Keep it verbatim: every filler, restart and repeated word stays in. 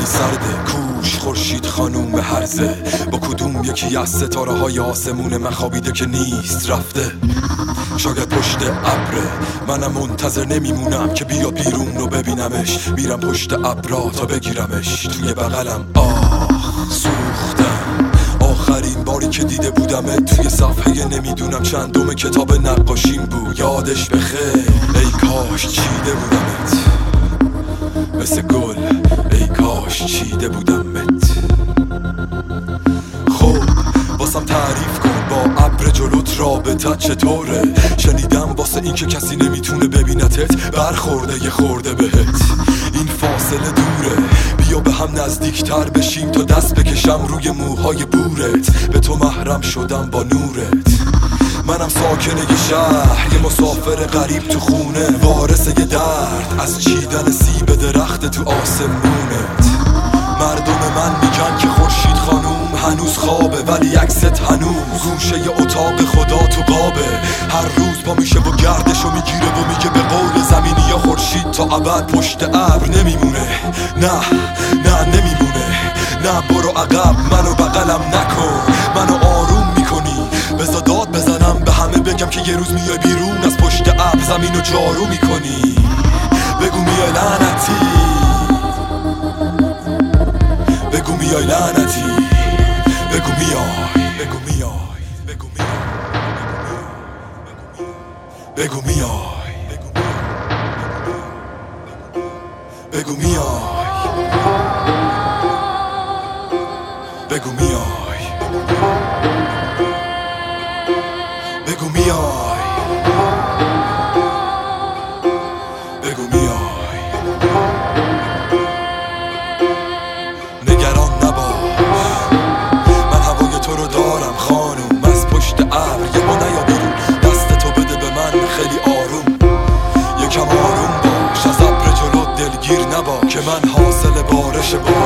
سرده، کوش خورشید خانوم هرزه. با کدوم یکی از ستاره های آسمون من خوابیده که نیست رفته؟ شاید پشت ابره، منم منتظر نمیمونم که بیا بیرون رو ببینمش. میرم پشت ابرا تا بگیرمش توی بغلم. آه سوختم، آخرین باری که دیده بودمت توی صفحه نمیدونم چندم کتاب نقاشیم بود. یادش بخیر، ای کاش چیده بودمت مثل گل، ای کاش چیده بودمت. خب واسم تعریف کن با ابر جلوت رابطت چطوره؟ شنیدم واسه این که کسی نمیتونه ببینتت برخورده یه خورده بهت. این فاصله دوره، بیا به هم نزدیکتر بشیم تا دست بکشم روی موهای بورت. به تو محرم شدم با نورت. منم ساکن یه شهر، یه مسافر غریب تو خونه، وارث یه درد از چیدن سیب درخت تو آسمونت. مردم من میگن که خورشید خانوم هنوز خوابه، ولی عکست هنوز گوشه اتاق خدا تو قابه. هر روز پا میشه و گردشو میگیره و میگه به قول زمینی یا خورشید تا ابد پشت ابر نمیمونه. نه نه نمیمونه، نه برو عقب، منو بغلم نکن، منو آروم میکنی. بذار داد بزنم به همه بگم که یه روز میای بیرون از پشت ابر زمینو جارو میکنی. بگو میای لعنتی، بگو میای لعنتی، بگو میای، بگو میای، بگو میای، بگو میای، بگو میای، بگو میای، بگو میای، بگو میای. نگران نباش، من هوای تو رو دارم خانوم. از پشت ابر یه ما نیا بیرون، دست تو بده به من خیلی آروم. یکم آروم باش، از ابر جلو دلگیر نباش که من حاصل بارش باش.